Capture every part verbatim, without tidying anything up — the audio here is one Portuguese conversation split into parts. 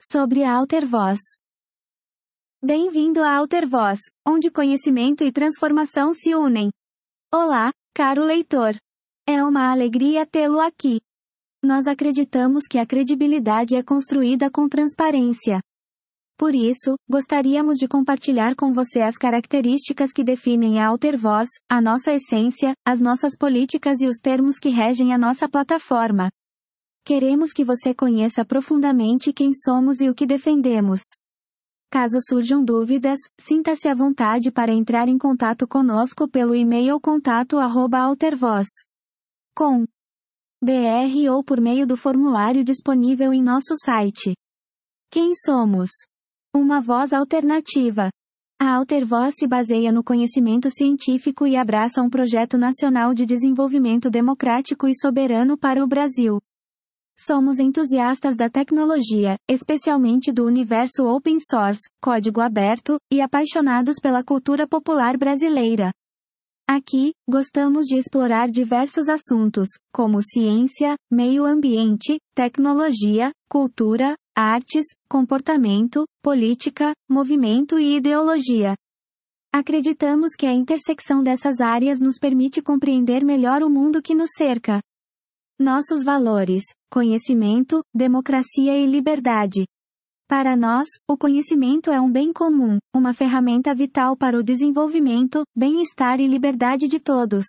Sobre a Altervoz. Bem-vindo à Altervoz, onde conhecimento e transformação se unem. Olá, caro leitor. É uma alegria tê-lo aqui. Nós acreditamos que a credibilidade é construída com transparência. Por isso, gostaríamos de compartilhar com você as características que definem a Altervoz, a nossa essência, as nossas políticas e os termos que regem a nossa plataforma. Queremos que você conheça profundamente quem somos e o que defendemos. Caso surjam dúvidas, sinta-se à vontade para entrar em contato conosco pelo e-mail contato arroba altervoz ponto com ponto br ou por meio do formulário disponível em nosso site. Quem somos? Uma voz alternativa. A Altervoz se baseia no conhecimento científico e abraça um projeto nacional de desenvolvimento democrático e soberano para o Brasil. Somos entusiastas da tecnologia, especialmente do universo open source, código aberto, e apaixonados pela cultura popular brasileira. Aqui, gostamos de explorar diversos assuntos, como ciência, meio ambiente, tecnologia, cultura, artes, comportamento, política, movimento e ideologia. Acreditamos que a intersecção dessas áreas nos permite compreender melhor o mundo que nos cerca. Nossos valores: conhecimento, democracia e liberdade. Para nós, o conhecimento é um bem comum, uma ferramenta vital para o desenvolvimento, bem-estar e liberdade de todos.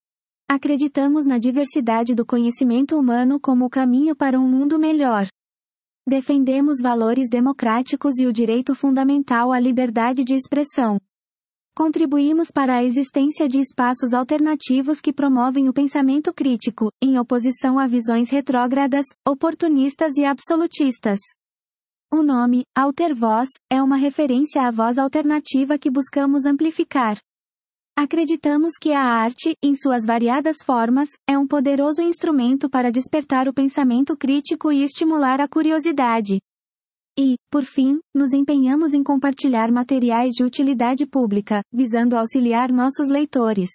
Acreditamos na diversidade do conhecimento humano como o caminho para um mundo melhor. Defendemos valores democráticos e o direito fundamental à liberdade de expressão. Contribuímos para a existência de espaços alternativos que promovem o pensamento crítico, em oposição a visões retrógradas, oportunistas e absolutistas. O nome, Altervoz, é uma referência à voz alternativa que buscamos amplificar. Acreditamos que a arte, em suas variadas formas, é um poderoso instrumento para despertar o pensamento crítico e estimular a curiosidade. E, por fim, nos empenhamos em compartilhar materiais de utilidade pública, visando auxiliar nossos leitores.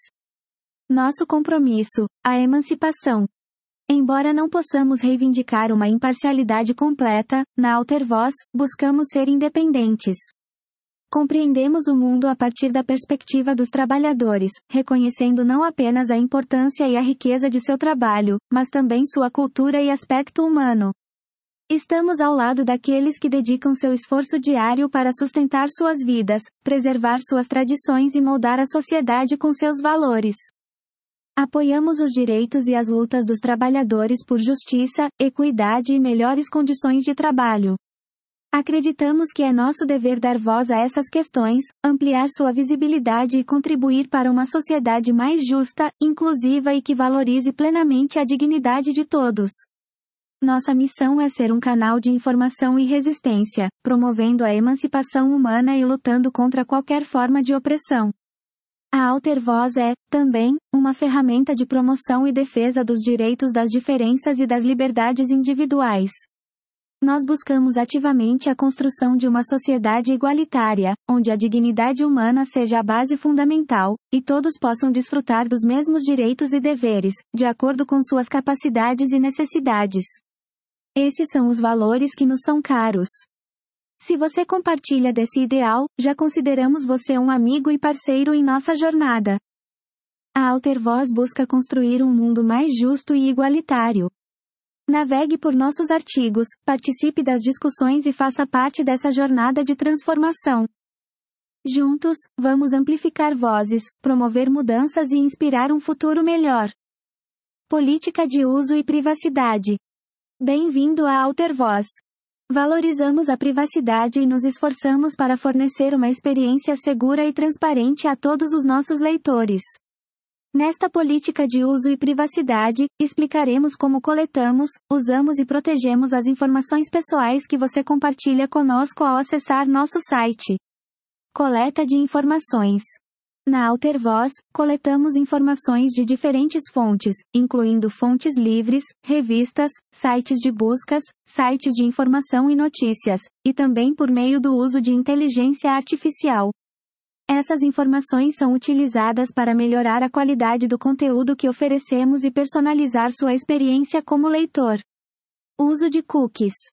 Nosso compromisso: a emancipação. Embora não possamos reivindicar uma imparcialidade completa, na Altervoz, buscamos ser independentes. Compreendemos o mundo a partir da perspectiva dos trabalhadores, reconhecendo não apenas a importância e a riqueza de seu trabalho, mas também sua cultura e aspecto humano. Estamos ao lado daqueles que dedicam seu esforço diário para sustentar suas vidas, preservar suas tradições e moldar a sociedade com seus valores. Apoiamos os direitos e as lutas dos trabalhadores por justiça, equidade e melhores condições de trabalho. Acreditamos que é nosso dever dar voz a essas questões, ampliar sua visibilidade e contribuir para uma sociedade mais justa, inclusiva e que valorize plenamente a dignidade de todos. Nossa missão é ser um canal de informação e resistência, promovendo a emancipação humana e lutando contra qualquer forma de opressão. A Altervoz é, também, uma ferramenta de promoção e defesa dos direitos das diferenças e das liberdades individuais. Nós buscamos ativamente a construção de uma sociedade igualitária, onde a dignidade humana seja a base fundamental, e todos possam desfrutar dos mesmos direitos e deveres, de acordo com suas capacidades e necessidades. Esses são os valores que nos são caros. Se você compartilha desse ideal, já consideramos você um amigo e parceiro em nossa jornada. A Altervoz busca construir um mundo mais justo e igualitário. Navegue por nossos artigos, participe das discussões e faça parte dessa jornada de transformação. Juntos, vamos amplificar vozes, promover mudanças e inspirar um futuro melhor. Política de uso e privacidade. Bem-vindo à Altervoz. Valorizamos a privacidade e nos esforçamos para fornecer uma experiência segura e transparente a todos os nossos leitores. Nesta política de uso e privacidade, explicaremos como coletamos, usamos e protegemos as informações pessoais que você compartilha conosco ao acessar nosso site. Coleta de informações. Na Altervoz, coletamos informações de diferentes fontes, incluindo fontes livres, revistas, sites de buscas, sites de informação e notícias, e também por meio do uso de inteligência artificial. Essas informações são utilizadas para melhorar a qualidade do conteúdo que oferecemos e personalizar sua experiência como leitor. Uso de cookies.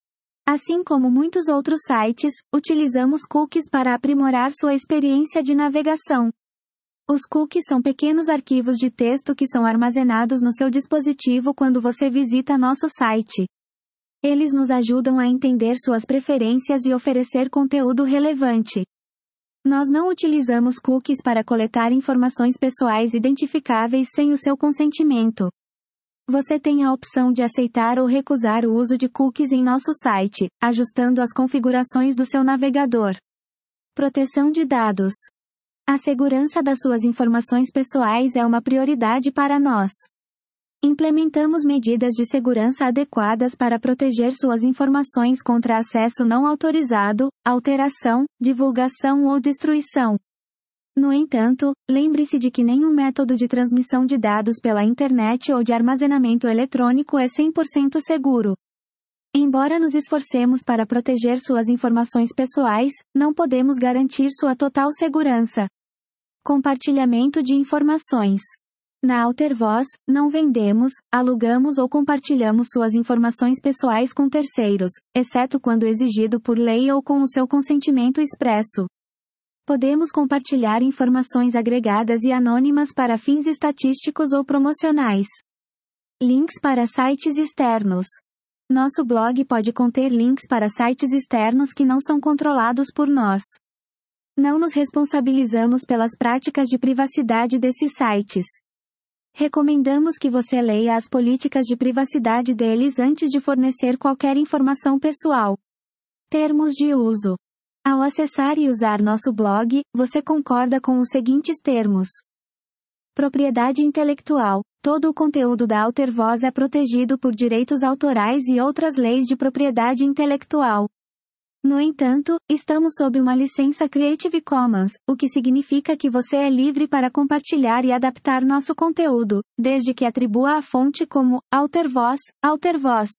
Assim como muitos outros sites, utilizamos cookies para aprimorar sua experiência de navegação. Os cookies são pequenos arquivos de texto que são armazenados no seu dispositivo quando você visita nosso site. Eles nos ajudam a entender suas preferências e oferecer conteúdo relevante. Nós não utilizamos cookies para coletar informações pessoais identificáveis sem o seu consentimento. Você tem a opção de aceitar ou recusar o uso de cookies em nosso site, ajustando as configurações do seu navegador. Proteção de dados. A segurança das suas informações pessoais é uma prioridade para nós. Implementamos medidas de segurança adequadas para proteger suas informações contra acesso não autorizado, alteração, divulgação ou destruição. No entanto, lembre-se de que nenhum método de transmissão de dados pela internet ou de armazenamento eletrônico é cem por cento seguro. Embora nos esforcemos para proteger suas informações pessoais, não podemos garantir sua total segurança. Compartilhamento de informações. Na Altervoz, não vendemos, alugamos ou compartilhamos suas informações pessoais com terceiros, exceto quando exigido por lei ou com o seu consentimento expresso. Podemos compartilhar informações agregadas e anônimas para fins estatísticos ou promocionais. Links para sites externos. Nosso blog pode conter links para sites externos que não são controlados por nós. Não nos responsabilizamos pelas práticas de privacidade desses sites. Recomendamos que você leia as políticas de privacidade deles antes de fornecer qualquer informação pessoal. Termos de uso. Ao acessar e usar nosso blog, você concorda com os seguintes termos. Propriedade intelectual. Todo o conteúdo da Altervoz é protegido por direitos autorais e outras leis de propriedade intelectual. No entanto, estamos sob uma licença Creative Commons, o que significa que você é livre para compartilhar e adaptar nosso conteúdo, desde que atribua a fonte como Altervoz, Altervoz.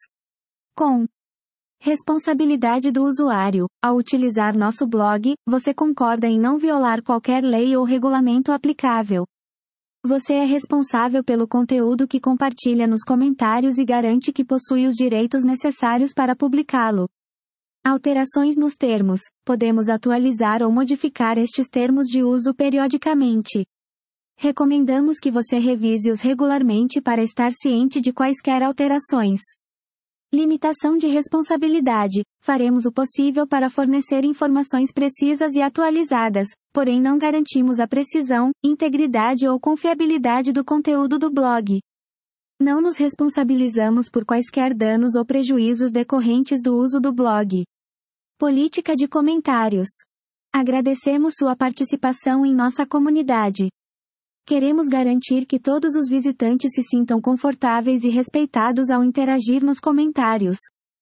Com responsabilidade do usuário. Ao utilizar nosso blog, você concorda em não violar qualquer lei ou regulamento aplicável. Você é responsável pelo conteúdo que compartilha nos comentários e garante que possui os direitos necessários para publicá-lo. Alterações nos termos. Podemos atualizar ou modificar estes termos de uso periodicamente. Recomendamos que você revise-os regularmente para estar ciente de quaisquer alterações. Limitação de responsabilidade. Faremos o possível para fornecer informações precisas e atualizadas, porém não garantimos a precisão, integridade ou confiabilidade do conteúdo do blog. Não nos responsabilizamos por quaisquer danos ou prejuízos decorrentes do uso do blog. Política de comentários. Agradecemos sua participação em nossa comunidade. Queremos garantir que todos os visitantes se sintam confortáveis e respeitados ao interagir nos comentários.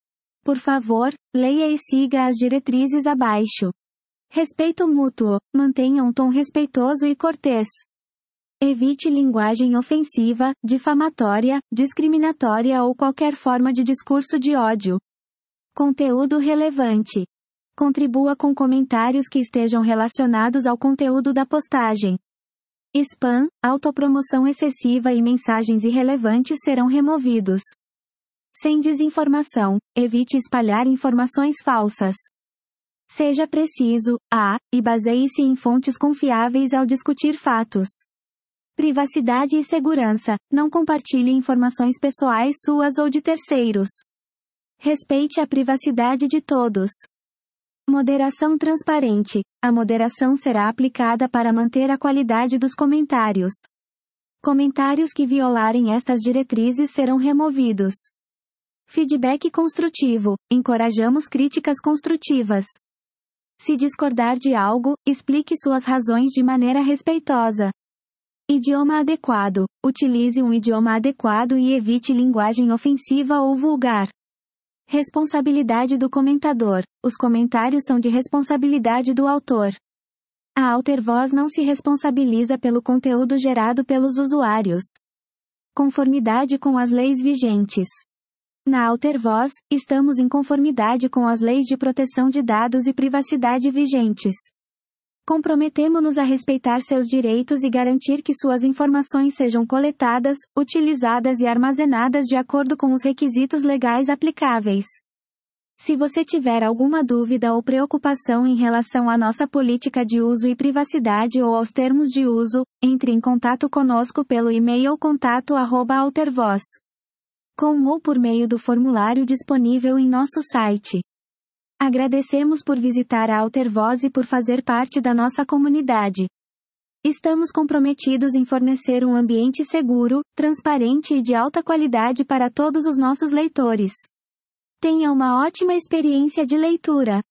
Por favor, leia e siga as diretrizes abaixo. Respeito mútuo. Mantenha um tom respeitoso e cortês. Evite linguagem ofensiva, difamatória, discriminatória ou qualquer forma de discurso de ódio. Conteúdo relevante. Contribua com comentários que estejam relacionados ao conteúdo da postagem. Spam, autopromoção excessiva e mensagens irrelevantes serão removidos. Sem desinformação, evite espalhar informações falsas. Seja preciso, a, e baseie-se em fontes confiáveis ao discutir fatos. Privacidade e segurança. Não compartilhe informações pessoais suas ou de terceiros. Respeite a privacidade de todos. Moderação transparente. A moderação será aplicada para manter a qualidade dos comentários. Comentários que violarem estas diretrizes serão removidos. Feedback construtivo. Encorajamos críticas construtivas. Se discordar de algo, explique suas razões de maneira respeitosa. Idioma adequado. Utilize um idioma adequado e evite linguagem ofensiva ou vulgar. Responsabilidade do comentador. Os comentários são de responsabilidade do autor. A Altervoz não se responsabiliza pelo conteúdo gerado pelos usuários. Conformidade com as leis vigentes. Na Altervoz, estamos em conformidade com as leis de proteção de dados e privacidade vigentes. Comprometemo-nos a respeitar seus direitos e garantir que suas informações sejam coletadas, utilizadas e armazenadas de acordo com os requisitos legais aplicáveis. Se você tiver alguma dúvida ou preocupação em relação à nossa política de uso e privacidade ou aos termos de uso, entre em contato conosco pelo e-mail contato arroba altervoz ponto com ou por meio do formulário disponível em nosso site. Agradecemos por visitar a Altervoz e por fazer parte da nossa comunidade. Estamos comprometidos em fornecer um ambiente seguro, transparente e de alta qualidade para todos os nossos leitores. Tenha uma ótima experiência de leitura.